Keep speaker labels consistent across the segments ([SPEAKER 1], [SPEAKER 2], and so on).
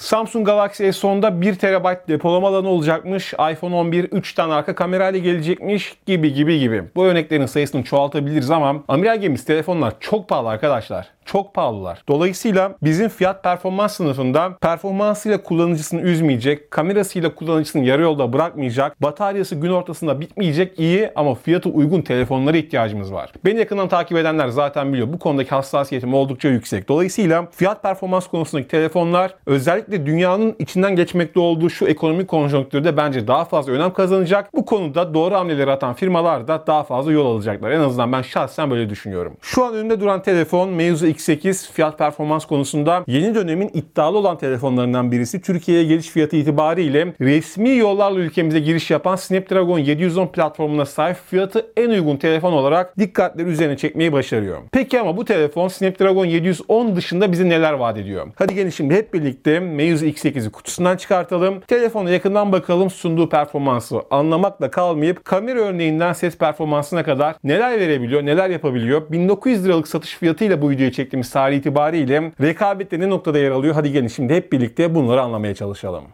[SPEAKER 1] Samsung Galaxy S10'da 1 TB depolama alanı olacakmış. iPhone 11 3 tane arka kamerayla gelecekmiş gibi. Bu örneklerin sayısını çoğaltabiliriz ama amiral gemisi telefonlar çok pahalı arkadaşlar. Çok pahalılar. Dolayısıyla bizim fiyat performans sınıfında performansıyla kullanıcısını üzmeyecek, kamerasıyla kullanıcısını yarı yolda bırakmayacak, bataryası gün ortasında bitmeyecek iyi ama fiyatı uygun telefonlara ihtiyacımız var. Beni yakından takip edenler zaten biliyor. Bu konudaki hassasiyetim oldukça yüksek. Dolayısıyla fiyat performans konusundaki telefonlar özellikle dünyanın içinden geçmekte olduğu şu ekonomik konjonktürde bence daha fazla önem kazanacak. Bu konuda doğru hamleleri atan firmalar da daha fazla yol alacaklar. En azından ben şahsen böyle düşünüyorum. Şu an önümde duran telefon Meizu X8 fiyat performans konusunda yeni dönemin iddialı olan telefonlarından birisi. Türkiye'ye geliş fiyatı itibariyle resmi yollarla ülkemize giriş yapan Snapdragon 710 platformuna sahip fiyatı en uygun telefon olarak dikkatleri üzerine çekmeyi başarıyor. Peki ama bu telefon Snapdragon 710 dışında bize neler vaat ediyor? Hadi gelin şimdi hep birlikte Meizu X8'i kutusundan çıkartalım. Telefona yakından bakalım, sunduğu performansı anlamakla kalmayıp kamera örneğinden ses performansına kadar neler verebiliyor, neler yapabiliyor. 1900 liralık satış fiyatıyla bu videoyu çektiğimiz tarih itibariyle rekabette ne noktada yer alıyor? Hadi gelin şimdi hep birlikte bunları anlamaya çalışalım.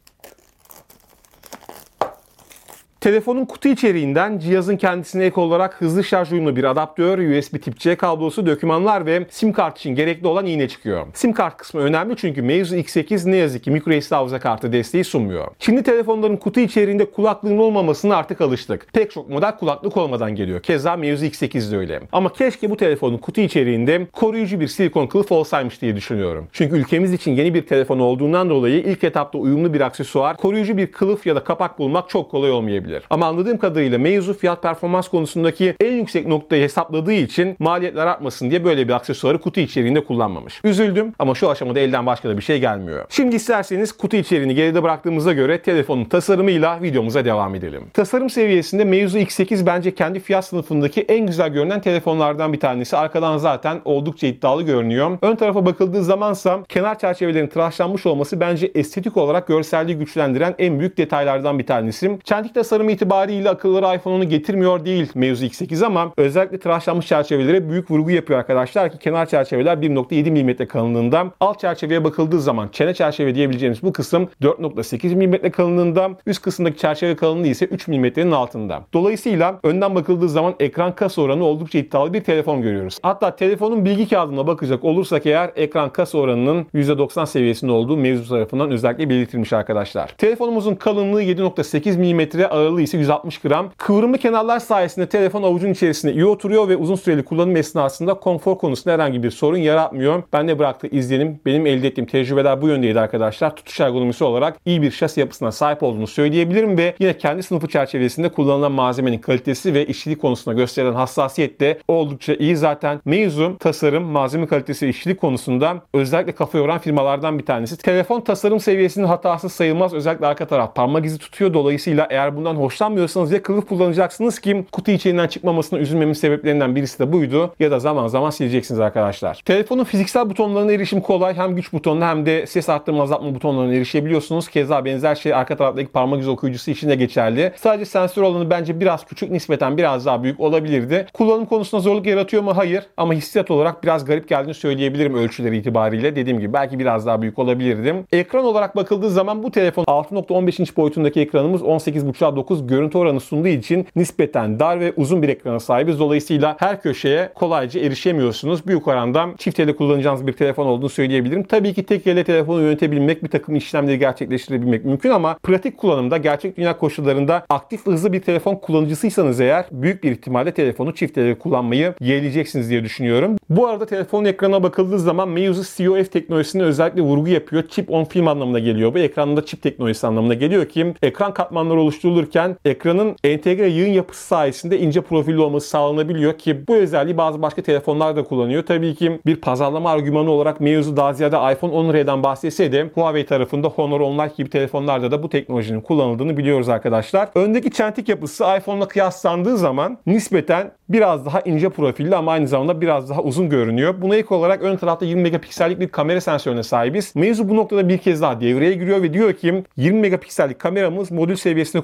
[SPEAKER 1] Telefonun kutu içeriğinden cihazın kendisine ek olarak hızlı şarj uyumlu bir adaptör, USB tip C kablosu, dokümanlar ve sim kart için gerekli olan iğne çıkıyor. Sim kart kısmı önemli çünkü Meizu X8 ne yazık ki microSD hafıza kartı desteği sunmuyor. Şimdi telefonların kutu içeriğinde kulaklığın olmamasına artık alıştık. Pek çok model kulaklık olmadan geliyor. Keza Meizu X8 de öyle. Ama keşke bu telefonun kutu içeriğinde koruyucu bir silikon kılıf olsaymış diye düşünüyorum. Çünkü ülkemiz için yeni bir telefon olduğundan dolayı ilk etapta uyumlu bir aksesuar, koruyucu bir kılıf ya da kapak bulmak çok kolay olmayabilir. Ama anladığım kadarıyla Meizu fiyat performans konusundaki en yüksek noktayı hesapladığı için maliyetler artmasın diye böyle bir aksesuarı kutu içeriğinde kullanmamış. Üzüldüm ama şu aşamada elden başka da bir şey gelmiyor. Şimdi isterseniz kutu içeriğini geride bıraktığımıza göre telefonun tasarımıyla videomuza devam edelim. Tasarım seviyesinde Meizu X8 bence kendi fiyat sınıfındaki en güzel görünen telefonlardan bir tanesi. Arkadan zaten oldukça iddialı görünüyor. Ön tarafa bakıldığı zamansa kenar çerçevelerin tıraşlanmış olması bence estetik olarak görselliği güçlendiren en büyük detaylardan bir tanesi. Çentik tasarımı itibariyle akılları iPhone 10'u getirmiyor değil Meizu X8 ama özellikle tıraşlanmış çerçevelere büyük vurgu yapıyor arkadaşlar ki kenar çerçeveler 1.7 mm kalınlığında. Alt çerçeveye bakıldığı zaman çene çerçeve diyebileceğimiz bu kısım 4.8 mm kalınlığında, üst kısımdaki çerçeve kalınlığı ise 3 mm'nin altında. Dolayısıyla önden bakıldığı zaman ekran kasa oranı oldukça iddialı bir telefon görüyoruz. Hatta telefonun bilgi kağıdına bakacak olursak eğer ekran kasa oranının %90 seviyesinde olduğu Meizu tarafından özellikle belirtilmiş arkadaşlar. Telefonumuzun kalınlığı 7.8 mm, ağırlığı ise 160 gram. Kıvrımlı kenarlar sayesinde telefon avucun içerisinde iyi oturuyor ve uzun süreli kullanım esnasında konfor konusunda herhangi bir sorun yaratmıyor. Bende bıraktığı izlenim, benim elde ettiğim tecrübeler bu yöndeydi arkadaşlar. Tutuş ergonomisi olarak iyi bir şasi yapısına sahip olduğunu söyleyebilirim ve yine kendi sınıfı çerçevesinde kullanılan malzemenin kalitesi ve işçilik konusunda gösterilen hassasiyet de oldukça iyi. Zaten Meizu tasarım, malzeme kalitesi ve işçilik konusunda özellikle kafa yoran firmalardan bir tanesi. Telefon tasarım seviyesinin hatasız sayılmaz. Özellikle arka taraf parmak izi tutuyor. Dolayısıyla eğer bundan hoşlanmıyorsanız ya kılıf kullanacaksınız ki kutu içeriğinden çıkmamasına üzülmemin sebeplerinden birisi de buydu ya da zaman zaman sileceksiniz arkadaşlar. Telefonun fiziksel butonlarına erişim kolay. Hem güç butonuna hem de ses arttırma azaltma butonlarına erişebiliyorsunuz. Keza benzer şey arka taraftaki parmak izi okuyucusu için de geçerli. Sadece sensör alanı bence biraz küçük, nispeten biraz daha büyük olabilirdi. Kullanım konusunda zorluk yaratıyor mu? Hayır. Ama hissiyat olarak biraz garip geldiğini söyleyebilirim ölçüleri itibariyle. Dediğim gibi belki biraz daha büyük olabilirdim. Ekran olarak bakıldığı zaman bu telefon 6.15 inç boyutundaki ekranımız 18.5'a 9 görüntü oranı sunduğu için nispeten dar ve uzun bir ekrana sahibiz. Dolayısıyla her köşeye kolayca erişemiyorsunuz. Büyük oranda çift elle kullanacağınız bir telefon olduğunu söyleyebilirim. Tabii ki tek elle telefonu yönetebilmek, bir takım işlemleri gerçekleştirebilmek mümkün ama pratik kullanımda, gerçek dünya koşullarında aktif ve hızlı bir telefon kullanıcısıysanız eğer büyük bir ihtimalle telefonu çift elle kullanmayı yeğleyeceksiniz diye düşünüyorum. Bu arada telefonun ekranına bakıldığı zaman Meizu COF teknolojisine özellikle vurgu yapıyor. Chip on film anlamına geliyor. Bu ekranda çip teknolojisi anlamına geliyor ki ekran katmanları oluşturulurken ekranın entegre yığın yapısı sayesinde ince profilli olması sağlanabiliyor ki bu özelliği bazı başka telefonlar da kullanıyor. Tabii ki bir pazarlama argümanı olarak Meizu daha ziyade iPhone 10R'den bahsetse de Huawei tarafında Honor 10 Lite gibi telefonlarda da bu teknolojinin kullanıldığını biliyoruz arkadaşlar. Öndeki çentik yapısı iPhone'la kıyaslandığı zaman nispeten biraz daha ince profilli ama aynı zamanda biraz daha uzun görünüyor. Buna ek olarak ön tarafta 20 megapiksellik bir kamera sensörüne sahibiz. Meizu bu noktada bir kez daha devreye giriyor ve diyor ki 20 megapiksellik kameramız modül seviyesinde kullanılan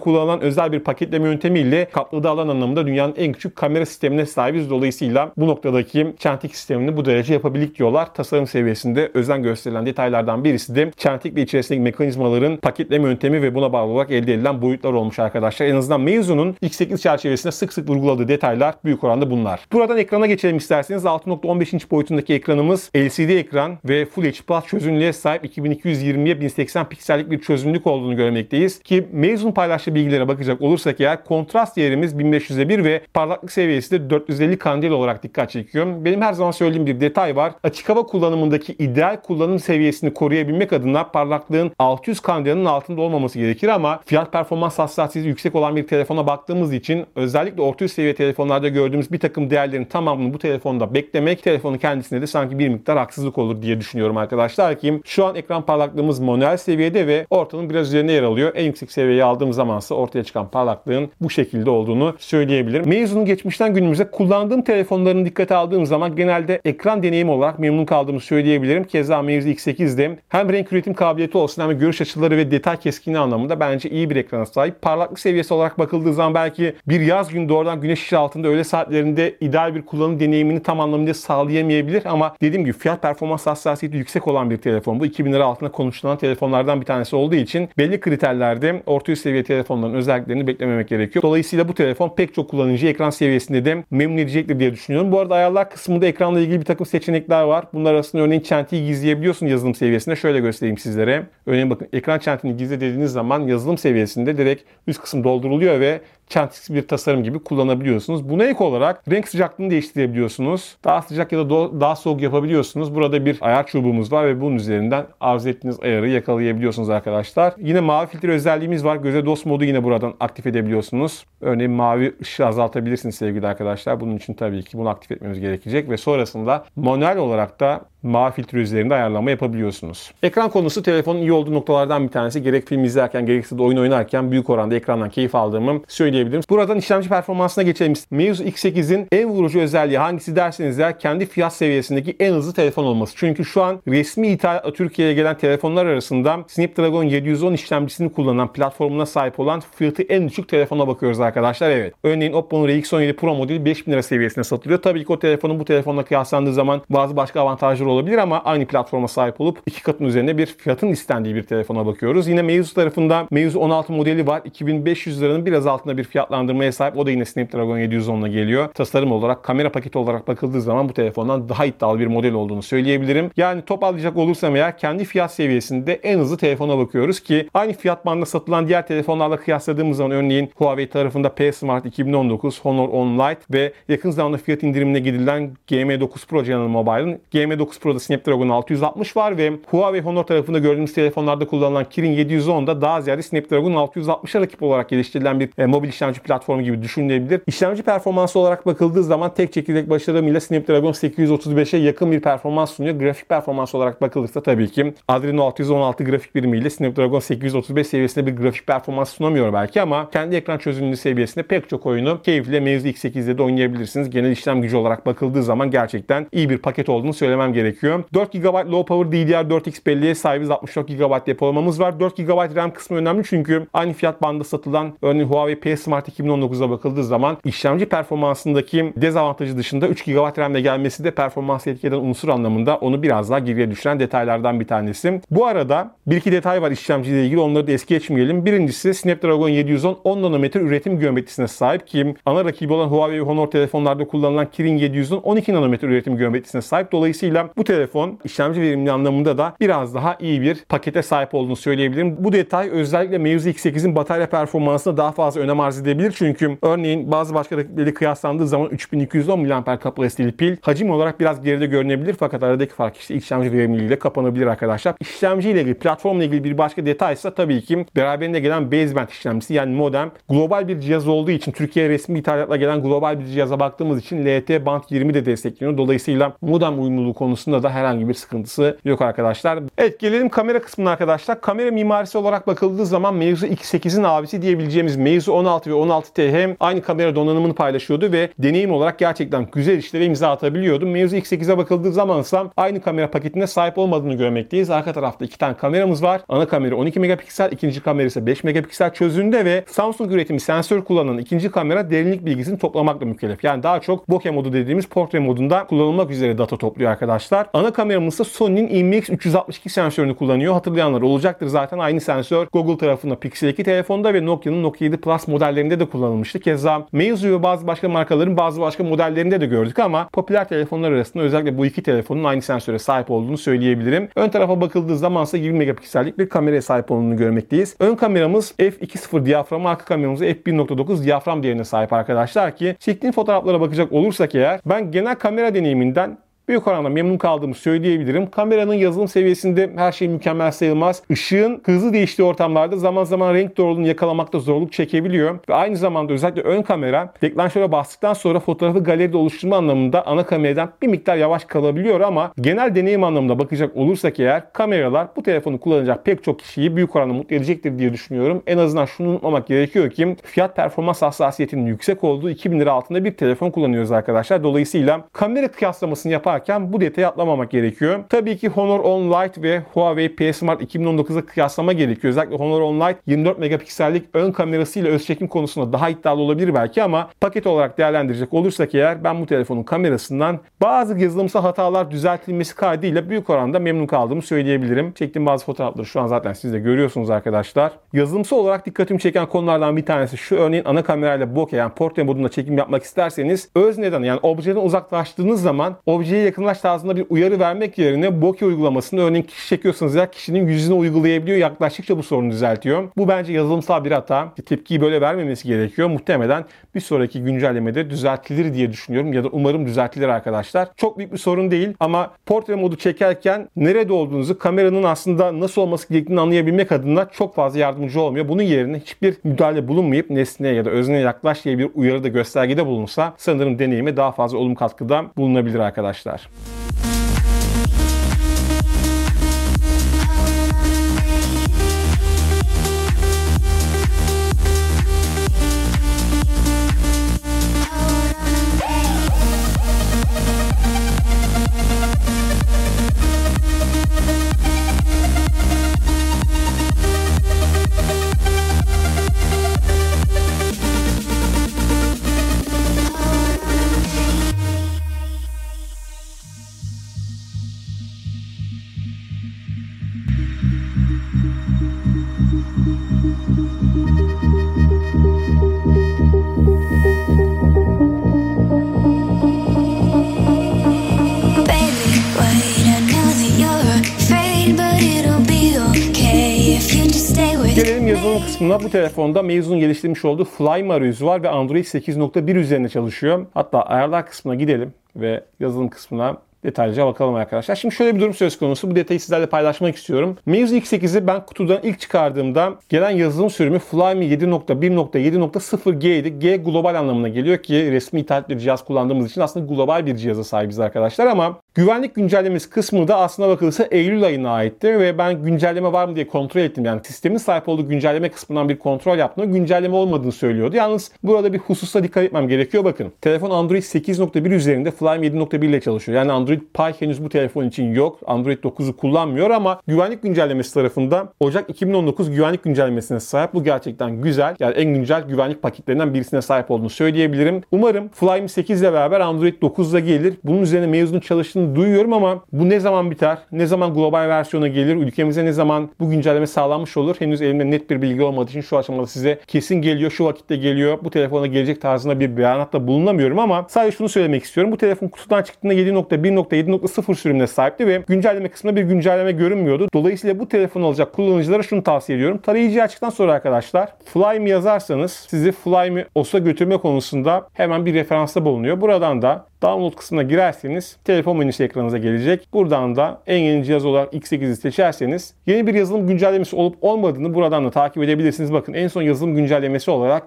[SPEAKER 1] özel bir paketleme yöntemiyle kapladığı alan anlamında dünyanın en küçük kamera sistemine sahibiz. Dolayısıyla bu noktadaki çentik sistemini bu derece yapabildik diyorlar. Tasarım seviyesinde özen gösterilen detaylardan birisi de çentik ve içerisindeki mekanizmaların paketleme yöntemi ve buna bağlı olarak elde edilen boyutlar olmuş arkadaşlar. En azından Meizu'nun X8 çerçevesinde sık sık vurguladığı detaylar büyük oranda bunlar. Buradan ekrana geçelim isterseniz. 6.15 inç boyutundaki ekranımız LCD ekran ve Full HD Plus çözünürlüğe sahip 2220'ye 1080 piksellik bir çözünürlük olduğunu görmekteyiz. Ki Meizu'nun paylaştığı bilgilere bakacak olursak eğer kontrast değerimiz 1500'e 1 ve parlaklık seviyesi de 450 kandil olarak dikkat çekiyor. Benim her zaman söylediğim bir detay var. Açık hava kullanımındaki ideal kullanım seviyesini koruyabilmek adına parlaklığın 600 kandilinin altında olmaması gerekir ama fiyat performans hassasiyeti yüksek olan bir telefona baktığımız için özellikle orta üst seviye telefonlarda gördüğümüz bir takım değerlerin tamamını bu telefonda beklemek telefonun kendisine de sanki bir miktar haksızlık olur diye düşünüyorum arkadaşlar ki şu an ekran parlaklığımız manuel seviyede ve ortanın biraz üzerine yer alıyor. En yüksek seviyeye aldığım zamansa ortaya çıkan parlaklığın bu şekilde olduğunu söyleyebilirim. Meizu'nun geçmişten günümüze kullandığım telefonlarını dikkate aldığım zaman genelde ekran deneyimi olarak memnun kaldığımı söyleyebilirim. Keza Meizu X8'de hem renk üretim kabiliyeti olsun hem de görüş açıları ve detay keskinliği anlamında bence iyi bir ekrana sahip. Parlaklık seviyesi olarak bakıldığı zaman belki bir yaz günü doğrudan güneş ışığı altında öğle saatlerinde ideal bir kullanım deneyimini tam anlamıyla sağlayamayabilir ama dediğim gibi fiyat performans hassasiyeti yüksek olan bir telefon. Bu 2000 lira altında konuşulan telefonlardan bir tanesi olduğu için belli kriterlerde orta üst seviye telefonların özelliklerini beklememek gerekiyor. Dolayısıyla bu telefon pek çok kullanıcı ekran seviyesinde de memnun edecektir diye düşünüyorum. Bu arada ayarlar kısmında ekranla ilgili bir takım seçenekler var. Bunlar arasında örneğin çentiği gizleyebiliyorsun yazılım seviyesinde. Şöyle göstereyim sizlere. Örneğin bakın ekran çentiğini gizle dediğiniz zaman yazılım seviyesinde direkt üst kısım dolduruluyor ve çentiksiz bir tasarım gibi kullanabiliyorsunuz. Buna ek olarak renk sıcaklığını değiştirebiliyorsunuz. Daha sıcak ya da daha soğuk yapabiliyorsunuz. Burada bir ayar çubuğumuz var ve bunun üzerinden arzu ettiğiniz ayarı yakalayabiliyorsunuz arkadaşlar. Yine mavi filtre özelliğimiz var. Göze dost modu yine buradan aktif edebiliyorsunuz. Örneğin mavi ışığı azaltabilirsiniz sevgili arkadaşlar. Bunun için tabii ki bunu aktif etmemiz gerekecek ve sonrasında manuel olarak da mavi filtre üzerinde ayarlama yapabiliyorsunuz. Ekran konusu telefonun iyi olduğu noktalardan bir tanesi. Gerek film izlerken gerekse de oyun oynarken büyük oranda ekrandan keyif aldığımı söyleyebilirim. Buradan işlemci performansına geçelim. Meizu X8'in en vurucu özelliği hangisi derseniz eğer kendi fiyat seviyesindeki en hızlı telefon olması. Çünkü şu an resmi ithalatla Türkiye'ye gelen telefonlar arasında Snapdragon 710 işlemcisini kullanan platformuna sahip olan fiyatı en düşük telefona bakıyoruz arkadaşlar. Evet. Örneğin Oppo'nun RX17 Pro modeli 5000 lira seviyesine satılıyor. Tabii ki o telefonun bu telefonla kıyaslandığı zaman bazı başka avantajları olabilir ama aynı platforma sahip olup iki katın üzerinde bir fiyatın istendiği bir telefona bakıyoruz. Yine Meizu tarafında Meizu 16 modeli var. 2500 liranın biraz altında bir fiyatlandırmaya sahip. O da yine Snapdragon 710 ile geliyor. Tasarım olarak, kamera paketi olarak bakıldığı zaman bu telefondan daha iddialı bir model olduğunu söyleyebilirim. Yani toparlayacak olursam eğer kendi fiyat seviyesinde en hızlı telefona bakıyoruz ki aynı fiyat bandında satılan diğer telefonlarla kıyasladığımız zaman örneğin Huawei tarafında P Smart 2019, Honor 10 Lite ve yakın zamanda fiyat indirimine gidilen GM9 Pro General Mobile'ın GM9 Pro'da Snapdragon 660 var ve Huawei Honor tarafında gördüğümüz telefonlarda kullanılan Kirin 710'da daha ziyade Snapdragon 660'a rakip olarak geliştirilen bir mobil işlemci platformu gibi düşünülebilir. İşlemci performansı olarak bakıldığı zaman tek çekirdek başarımıyla Snapdragon 835'e yakın bir performans sunuyor. Grafik performans olarak bakılırsa tabii ki Adreno 616 grafik birimiyle Snapdragon 835 seviyesinde bir grafik performans sunamıyor belki ama kendi ekran çözünürlüğü seviyesinde pek çok oyunu keyifle Meizu X8'de de oynayabilirsiniz. Genel işlem gücü olarak bakıldığı zaman gerçekten iyi bir paket olduğunu söylemem gerekiyor. 4 GB Low Power DDR4X belleğe sahibiz. 64 GB depolamamız var. 4 GB RAM kısmı önemli çünkü aynı fiyat bandında satılan örneğin Huawei P Smart 2019'a bakıldığı zaman işlemci performansındaki dezavantajı dışında 3 GB RAM ile gelmesi de performansı etkileyen unsur anlamında onu biraz daha geriye düşüren detaylardan bir tanesi. Bu arada bir iki detay var işlemciyle ilgili. Onları da es geçmeyelim. Birincisi Snapdragon 710 10 nanometre üretim geometrisine sahip ki ana rakibi olan Huawei ve Honor telefonlarda kullanılan Kirin 710 12 nanometre üretim geometrisine sahip. Dolayısıyla bu telefon işlemci verimliliği anlamında da biraz daha iyi bir pakete sahip olduğunu söyleyebilirim. Bu detay özellikle Meizu X8'in batarya performansına daha fazla önem arz edebilir. Çünkü örneğin bazı başka rakipleri kıyaslandığı zaman 3210 mAh kapasiteli pil hacim olarak biraz geride görünebilir fakat aradaki fark işte işlemci verimliliğiyle kapanabilir arkadaşlar. İşlemci ile ilgili, platformla ilgili bir başka detay ise tabii ki beraberinde gelen baseband işlemcisi yani modem global bir cihaz olduğu için Türkiye resmi ithalatla gelen global bir cihaza baktığımız için LTE Band 20 de destekleniyor. Dolayısıyla modem uyumluluğu konusunda da herhangi bir sıkıntısı yok arkadaşlar. Evet gelelim kamera kısmına arkadaşlar. Kamera mimarisi olarak bakıldığı zaman Meizu X8'in abisi diyebileceğimiz Meizu 16 16 ve 16T hem aynı kamera donanımını paylaşıyordu ve deneyim olarak gerçekten güzel işlere imza atabiliyordu. Meizu X8'e bakıldığı zaman ise aynı kamera paketine sahip olmadığını görmekteyiz. Arka tarafta 2 tane kameramız var. Ana kamera 12 megapiksel, ikinci kamera ise 5 megapiksel çözünürlüğünde ve Samsung üretimi sensör kullanan ikinci kamera derinlik bilgisini toplamakla mükellef. Yani daha çok bokeh modu dediğimiz portre modunda kullanılmak üzere data topluyor arkadaşlar. Ana kameramız ise Sony'nin IMX362 sensörünü kullanıyor. Hatırlayanlar olacaktır zaten aynı sensör Google tarafında Pixel 2 telefonda ve Nokia'nın Nokia 7 Plus modellerinde de kullanılmıştı. Keza Meizu ve bazı başka markaların bazı başka modellerinde de gördük ama popüler telefonlar arasında özellikle bu iki telefonun aynı sensöre sahip olduğunu söyleyebilirim. Ön tarafa bakıldığı zaman ise 20 megapiksellik bir kameraya sahip olduğunu görmekteyiz. Ön kameramız f2.0 diyafram, arka kameramız f1.9 diyafram değerine sahip arkadaşlar ki çektiğim fotoğraflara bakacak olursak eğer ben genel kamera deneyiminden büyük oranda memnun kaldığımı söyleyebilirim. Kameranın yazılım seviyesinde her şey mükemmel sayılmaz. Işığın hızlı değiştiği ortamlarda zaman zaman renk doğruluğunu yakalamakta zorluk çekebiliyor. Ve aynı zamanda özellikle ön kamera deklanşöre bastıktan sonra fotoğrafı galeride oluşturma anlamında ana kameradan bir miktar yavaş kalabiliyor ama genel deneyim anlamında bakacak olursak eğer kameralar bu telefonu kullanacak pek çok kişiyi büyük oranda mutlu edecektir diye düşünüyorum. En azından şunu unutmamak gerekiyor ki fiyat performans hassasiyetinin yüksek olduğu 2000 lira altında bir telefon kullanıyoruz arkadaşlar. Dolayısıyla kamera kıyaslamasını yaparken bu detayı atlamamak gerekiyor. Tabii ki Honor 10 Lite ve Huawei P Smart 2019'a kıyaslama gerekiyor. Özellikle Honor 10 Lite 24 megapiksellik ön kamerasıyla öz çekim konusunda daha iddialı olabilir belki ama paket olarak değerlendirecek olursak eğer ben bu telefonun kamerasından bazı yazılımsal hatalar düzeltilmesi kaydıyla büyük oranda memnun kaldığımı söyleyebilirim. Çektiğim bazı fotoğrafları şu an zaten siz de görüyorsunuz arkadaşlar. Yazılımsal olarak dikkatimi çeken konulardan bir tanesi şu, örneğin ana kamerayla bokeh yani portre modunda çekim yapmak isterseniz özneden yani objeden uzaklaştığınız zaman objeye yakınlaş tarzında bir uyarı vermek yerine bokeh uygulamasını örneğin kişi çekiyorsanız ya kişinin yüzüne uygulayabiliyor. Yaklaştıkça bu sorunu düzeltiyor. Bu bence yazılımsal bir hata. Tepkiyi böyle vermemesi gerekiyor. Muhtemelen bir sonraki güncellemede düzeltilir diye düşünüyorum ya da umarım düzeltilir arkadaşlar. Çok büyük bir sorun değil ama portre modu çekerken nerede olduğunuzu, kameranın aslında nasıl olması gerektiğini anlayabilmek adına çok fazla yardımcı olmuyor. Bunun yerine hiçbir müdahale bulunmayıp nesneye ya da özneye yaklaş diye bir uyarıda göstergede bulunsa sanırım deneyime daha fazla olumlu katkıda bulunabilir arkadaşlar. Gelelim yazılım kısmına. Bu telefonda Meizu'nun geliştirmiş olduğu Flyme arayüzü var ve Android 8.1 üzerine çalışıyor. Hatta ayarlar kısmına gidelim ve yazılım kısmına detaylıca bakalım arkadaşlar. Şimdi şöyle bir durum söz konusu. Bu detayı sizlerle paylaşmak istiyorum. Meizu X8'i ben kutudan ilk çıkardığımda gelen yazılım sürümü Flyme 7.1.7.0G idi. G global anlamına geliyor ki resmi ithal bir cihaz kullandığımız için aslında global bir cihaza sahibiz arkadaşlar ama güvenlik güncellemesi kısmı da aslına bakılırsa Eylül ayına aitti ve ben güncelleme var mı diye kontrol ettim. Yani sistemin sahip olduğu güncelleme kısmından bir kontrol yaptım. Güncelleme olmadığını söylüyordu. Yalnız burada bir hususa dikkat etmem gerekiyor. Bakın telefon Android 8.1 üzerinde Flyme 7.1 ile çalışıyor. Yani Android Pie henüz bu telefon için yok. Android 9'u kullanmıyor ama güvenlik güncellemesi tarafında Ocak 2019 güvenlik güncellemesine sahip. Bu gerçekten güzel. Yani en güncel güvenlik paketlerinden birisine sahip olduğunu söyleyebilirim. Umarım Flyme 8 ile beraber Android 9'da gelir. Bunun üzerine Meizu'nun çalıştığını duyuyorum ama bu ne zaman biter? Ne zaman global versiyona gelir? Ülkemize ne zaman bu güncelleme sağlanmış olur? Henüz elimde net bir bilgi olmadığı için şu aşamada size kesin geliyor, şu vakitte geliyor, bu telefona gelecek tarzında bir beyanatta bulunamıyorum ama sadece şunu söylemek istiyorum. Bu telefon kutudan çıktığında 7.1.7.0 sürümüne sahipti ve güncelleme kısmında bir güncelleme görünmüyordu. Dolayısıyla bu telefon alacak kullanıcılara şunu tavsiye ediyorum. Tarayıcıyı açtıktan sonra arkadaşlar Flyme yazarsanız sizi Flyme OS'a götürme konusunda hemen bir referansta bulunuyor. Buradan da Download kısmına girerseniz telefon menüsü ekranınıza gelecek. Buradan da en yeni cihaz olarak X8'i seçerseniz yeni bir yazılım güncellemesi olup olmadığını buradan da takip edebilirsiniz. Bakın en son yazılım güncellemesi olarak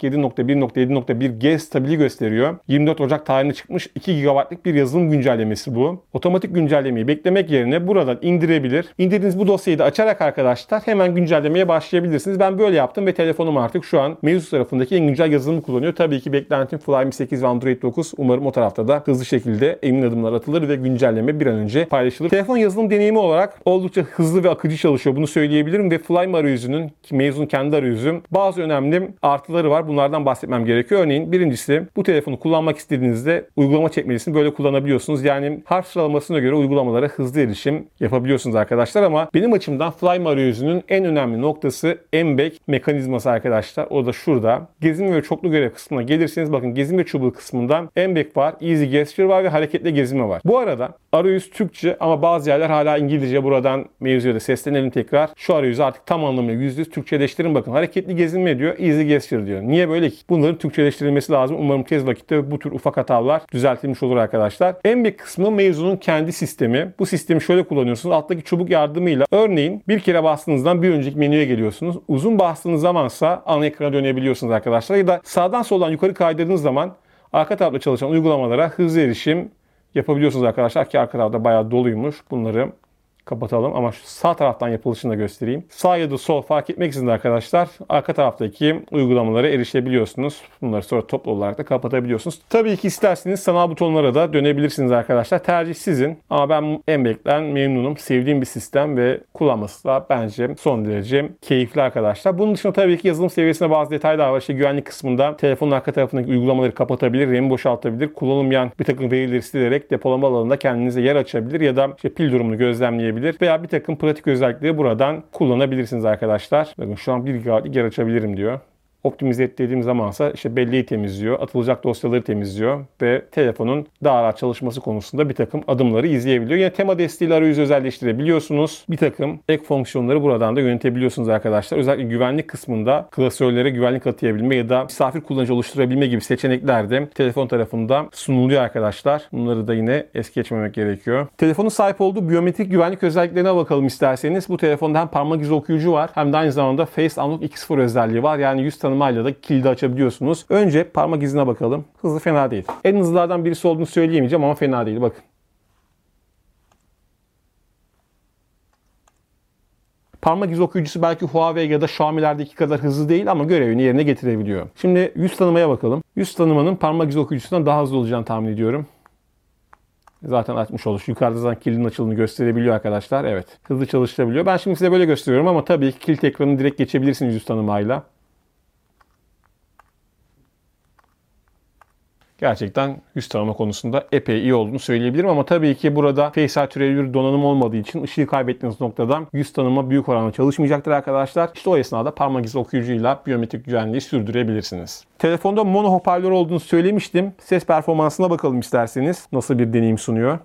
[SPEAKER 1] 7.1.7.1 G stabili gösteriyor. 24 Ocak tarihinde çıkmış 2 GB'lık bir yazılım güncellemesi bu. Otomatik güncellemeyi beklemek yerine buradan indirebilir. İndirdiğiniz bu dosyayı da açarak arkadaşlar hemen güncellemeye başlayabilirsiniz. Ben böyle yaptım ve telefonum artık şu an Meizu tarafındaki en güncel yazılımı kullanıyor. Tabii ki beklentim Flyme 8 ve Android 9. Umarım o tarafta da hızlı şekilde emin adımlar atılır ve güncelleme bir an önce paylaşılır. Telefon yazılım deneyimi olarak oldukça hızlı ve akıcı çalışıyor. Bunu söyleyebilirim ve Flyme arayüzünün, Meizu'nun kendi arayüzü bazı önemli artıları var. Bunlardan bahsetmem gerekiyor. Örneğin birincisi bu telefonu kullanmak istediğinizde uygulama çekmelisini böyle kullanabiliyorsunuz. Yani harf sıralamasına göre uygulamalara hızlı erişim yapabiliyorsunuz arkadaşlar ama benim açımdan Flyme arayüzünün en önemli noktası embed mekanizması arkadaşlar. O da şurada. Gezim ve çoklu görev kısmına gelirseniz bakın gezim ve çubuğu kısmından embed var, easy gesture var ve hareketli gezme var. Bu arada arayüz Türkçe ama bazı yerler hala İngilizce. Buradan Meizu'ya da seslenelim tekrar. Şu arayüzü artık tam anlamıyla %100 Türkçeleştirin. Bakın hareketli gezinme diyor, easy gesture diyor. Niye böyle ki? Bunların Türkçeleştirilmesi lazım. Umarım tez vakitte bu tür ufak hatalar düzeltilmiş olur arkadaşlar. Embed kısmı Meizu'nun kendi sistemi. Bu sistemi şöyle kullanıyorsunuz. Alttaki çubuk yardımıyla örneğin bir kere bastığınızdan bir önceki menüye geliyorsunuz. Uzun bastığınız zamansa ana ekrana dönebiliyorsunuz arkadaşlar. Ya da sağdan soldan yukarı kaydırdığınız zaman arka tarafta çalışan uygulamalara hızlı erişim yapabiliyorsunuz arkadaşlar ki arka tarafta bayağı doluymuş. Bunları kapatalım ama şu sağ taraftan yapılışını da göstereyim. Sağ ya da sol fark etmeksizin arkadaşlar arka taraftaki uygulamalara erişebiliyorsunuz. Bunları sonra toplu olarak da kapatabiliyorsunuz. Tabii ki isterseniz sanal butonlara da dönebilirsiniz arkadaşlar. Tercih sizin ama ben Embed'den memnunum. Sevdiğim bir sistem ve kullanması da bence son derece keyifli arkadaşlar. Bunun dışında tabii ki yazılım seviyesinde bazı detaylar var. İşte güvenlik kısmında telefonun arka tarafındaki uygulamaları kapatabilir, RAM'i boşaltabilir, kullanılmayan bir takım verileri silerek depolama alanında kendinize yer açabilir ya da işte pil durumunu gözlemleyebilir veya bir takım pratik özellikleri buradan kullanabilirsiniz arkadaşlar. Bakın şu an 1 GB'lik yer açabilirim diyor. Optimize et dediğim zamansa işte belleği temizliyor, atılacak dosyaları temizliyor ve telefonun daha rahat çalışması konusunda bir takım adımları izleyebiliyor. Yine tema desteğiyle arayüzü özelleştirebiliyorsunuz. Bir takım ek fonksiyonları buradan da yönetebiliyorsunuz arkadaşlar. Özellikle güvenlik kısmında klasörlere güvenlik atayabilme ya da misafir kullanıcı oluşturabilme gibi seçenekler de telefon tarafından sunuluyor arkadaşlar. Bunları da yine es geçmemek gerekiyor. Telefonun sahip olduğu biyometrik güvenlik özelliklerine bakalım isterseniz. Bu telefonda hem parmak izi okuyucu var hem de aynı zamanda Face Unlock 2.0 özelliği var. Yani yüz tanımayla da kilidi açabiliyorsunuz. Önce parmak izine bakalım. Hızlı fena değil. En hızlılardan birisi olduğunu söyleyemeyeceğim ama fena değil. Bakın. Parmak izi okuyucusu belki Huawei ya da Xiaomi'lerdeki kadar hızlı değil ama görevini yerine getirebiliyor. Şimdi yüz tanımaya bakalım. Yüz tanımanın parmak izi okuyucusundan daha hızlı olacağını tahmin ediyorum. Zaten açmış olur. Yukarıda zaten kilidin açıldığını gösterebiliyor arkadaşlar. Evet. Hızlı çalıştırabiliyor. Ben şimdi size böyle gösteriyorum ama tabii ki kilit ekranını direkt geçebilirsiniz yüz tanımayla. Gerçekten yüz tanıma konusunda epey iyi olduğunu söyleyebilirim ama tabii ki burada Face türevi bir donanım olmadığı için ışığı kaybettiğiniz noktadan yüz tanıma büyük oranda çalışmayacaktır arkadaşlar. İşte o esnada parmak izi okuyucuyla biyometrik güvenliği sürdürebilirsiniz. Telefonda mono hoparlör olduğunu söylemiştim. Ses performansına bakalım isterseniz. Nasıl bir deneyim sunuyor?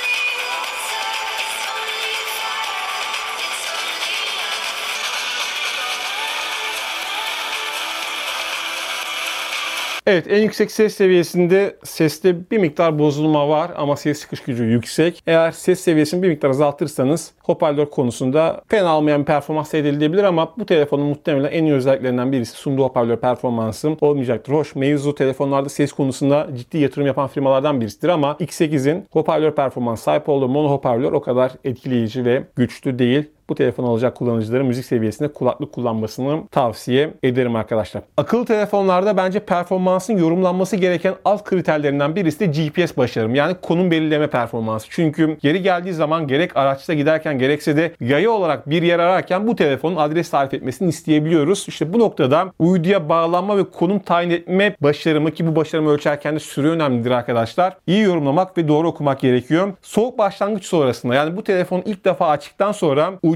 [SPEAKER 1] Evet, en yüksek ses seviyesinde seste bir miktar bozulma var ama ses çıkış gücü yüksek. Eğer ses seviyesini bir miktar azaltırsanız hoparlör konusunda fena olmayan bir performans elde edilebilir ama bu telefonun muhtemelen en iyi özelliklerinden birisi sunduğu hoparlör performansı olmayacaktır. Hoş, Meizu telefonlarda ses konusunda ciddi yatırım yapan firmalardan birisidir ama X8'in hoparlör performansı sahip olduğu mono hoparlör o kadar etkileyici ve güçlü değil. Bu telefonu alacak kullanıcıların müzik seviyesinde kulaklık kullanmasını tavsiye ederim arkadaşlar. Akıllı telefonlarda bence performansın yorumlanması gereken alt kriterlerinden birisi de GPS başarım. Yani konum belirleme performansı. Çünkü yeri geldiği zaman gerek araçta giderken gerekse de yaya olarak bir yer ararken bu telefonun adres tarif etmesini isteyebiliyoruz. İşte bu noktada uyduya bağlanma ve konum tayin etme başarımı ki bu başarımı ölçerken de süre önemlidir arkadaşlar. İyi yorumlamak ve doğru okumak gerekiyor. Soğuk başlangıç sonrasında yani bu telefon ilk defa açtıktan sonra uydu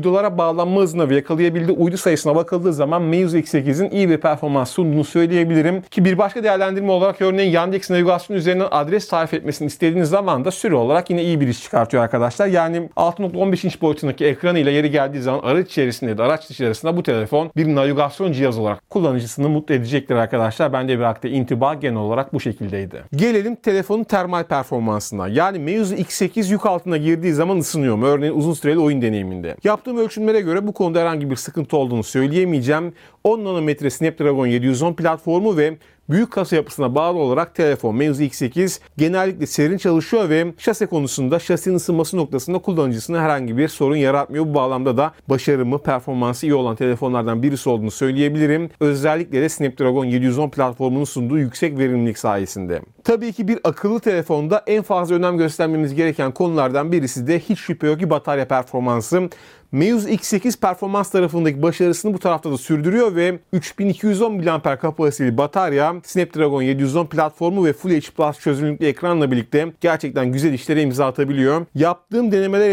[SPEAKER 1] uydulara bağlanma hızına ve yakalayabildiği uydu sayısına bakıldığı zaman Meizu X8'in iyi bir performans sunduğunu söyleyebilirim. Ki bir başka değerlendirme olarak örneğin Yandex navigasyon üzerinden adres tarif etmesini istediğiniz zaman da süre olarak yine iyi bir iş çıkartıyor arkadaşlar. Yani 6.15 inç boyutundaki ekranıyla yeri geldiği zaman araç içerisinde de araç dışarısında bu telefon bir navigasyon cihazı olarak kullanıcısını mutlu edecektir arkadaşlar. Bende bıraktığı intiba genel olarak bu şekildeydi. Gelelim telefonun termal performansına. Yani Meizu X8 yük altına girdiği zaman ısınıyor mu? Örneğin uzun süreli oyun deneyiminde. Yaptığım ölçümlere göre bu konuda herhangi bir sıkıntı olduğunu söyleyemeyeceğim. 10 nanometre Snapdragon 710 platformu ve büyük kasa yapısına bağlı olarak telefon Meizu X8 genellikle serin çalışıyor ve şase konusunda şasinin ısınması noktasında kullanıcısına herhangi bir sorun yaratmıyor. Bu bağlamda da başarımı, performansı iyi olan telefonlardan birisi olduğunu söyleyebilirim. Özellikle de Snapdragon 710 platformunun sunduğu yüksek verimlilik sayesinde. Tabii ki bir akıllı telefonda en fazla önem göstermemiz gereken konulardan birisi de hiç şüphe yok ki batarya performansı. Meizu X8 performans tarafındaki başarısını bu tarafta da sürdürüyor ve 3210 mAh kapasiteli batarya Snapdragon 710 platformu ve Full HD Plus çözünürlüklü ekranla birlikte gerçekten güzel işlere imza atabiliyor. Yaptığım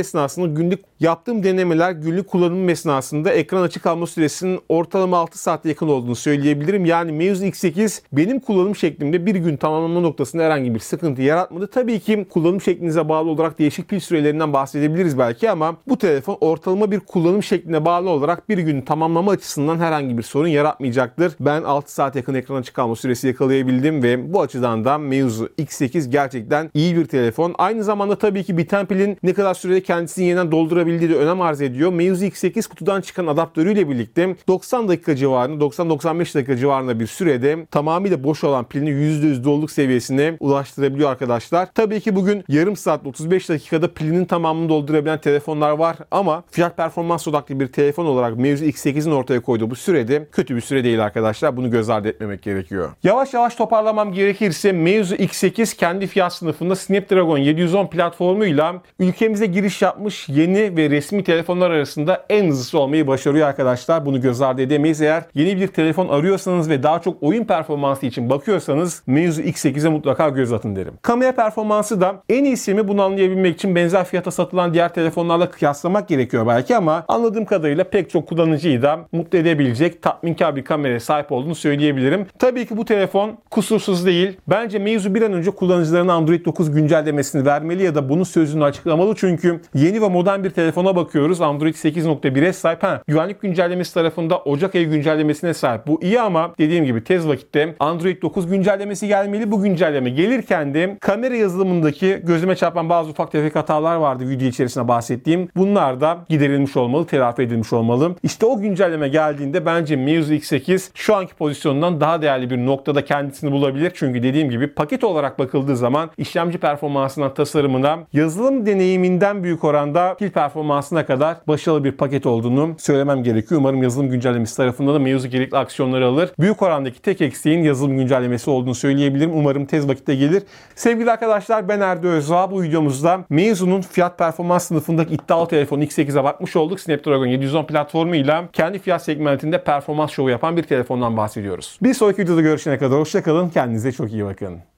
[SPEAKER 1] denemeler günlük kullanımım esnasında ekran açık kalma süresinin ortalama 6 saate yakın olduğunu söyleyebilirim. Yani Meizu X8 benim kullanım şeklimde bir gün tamamlama noktasında herhangi bir sıkıntı yaratmadı. Tabii ki kullanım şeklinize bağlı olarak değişik pil sürelerinden bahsedebiliriz belki ama bu telefon ortalama bir kullanım şekline bağlı olarak bir gün tamamlama açısından herhangi bir sorun yaratmayacaktır. Ben 6 saat yakın ekran açık kalma süresi yakalayabildim ve bu açıdan da Meizu X8 gerçekten iyi bir telefon. Aynı zamanda tabii ki biten pilin ne kadar sürede kendisini yeniden doldurabildiği de önem arz ediyor. Meizu X8 kutudan çıkan adaptörüyle birlikte 90 dakika civarında, 90-95 dakika civarında bir sürede tamamıyla boş olan pilini %100 doluluk seviyesine ulaştırabiliyor arkadaşlar. Tabii ki bugün yarım saat 35 dakikada pilinin tamamını doldurabilen telefonlar var ama fiyat performans odaklı bir telefon olarak Meizu X8'in ortaya koyduğu bu sürede kötü bir süre değil arkadaşlar. Bunu göz ardı etmemek gerekiyor. Yavaş yavaş toparlamam gerekirse Meizu X8 kendi fiyat sınıfında Snapdragon 710 platformuyla ülkemize giriş yapmış yeni ve resmi telefonlar arasında en hızlısı olmayı başarıyor arkadaşlar. Bunu göz ardı edemeyiz. Eğer yeni bir telefon arıyorsanız ve daha çok oyun performansı için bakıyorsanız Meizu X8'e mutlaka göz atın derim. Kamera performansı da en iyisi mi bunu anlayabilmek için benzer fiyata satılan diğer telefonlarla kıyaslamak gerekiyor belki ama anladığım kadarıyla pek çok kullanıcıyı da mutlu edebilecek tatminkar bir kameraya sahip olduğunu söyleyebilirim. Tabii ki bu telefon kusursuz değil. Bence Meizu bir an önce kullanıcılarına Android 9 güncellemesini vermeli ya da bunun sözünü açıklamalı çünkü yeni ve modern bir telefona bakıyoruz. Android 8.1'e sahip. Güvenlik güncellemesi tarafında Ocak ayı güncellemesine sahip. Bu iyi ama dediğim gibi tez vakitte Android 9 güncellemesi gelmeli. Bu güncelleme gelirken de kamera yazılımındaki gözüme çarpan bazı ufak tefek hatalar vardı video içerisinde bahsettiğim. Bunlar da giderilmiş olmalı, telafi edilmiş olmalı. İşte o güncelleme geldiğinde bence Meizu X8 şu anki pozisyonundan daha değerli bir noktada kendisini bulabilir. Çünkü dediğim gibi paket olarak bakıldığı zaman işlemci performansından tasarımına, yazılım deneyiminden büyük oranda pil performansına kadar başarılı bir paket olduğunu söylemem gerekiyor. Umarım yazılım güncellemesi tarafında da Meizu gerekli aksiyonları alır. Büyük orandaki tek eksiğin yazılım güncellemesi olduğunu söyleyebilirim. Umarım tez vakitte gelir. Sevgili arkadaşlar, ben Erdo Özdağ. Bu videomuzda Meizu'nun fiyat performans sınıfındaki iddialı telefon X8'e bakmış olduk. Snapdragon 710 platformuyla kendi fiyat segmentinde performans şovu yapan bir telefondan bahsediyoruz. Bir sonraki videoda görüşene kadar hoşça kalın. Kendinize çok iyi bakın.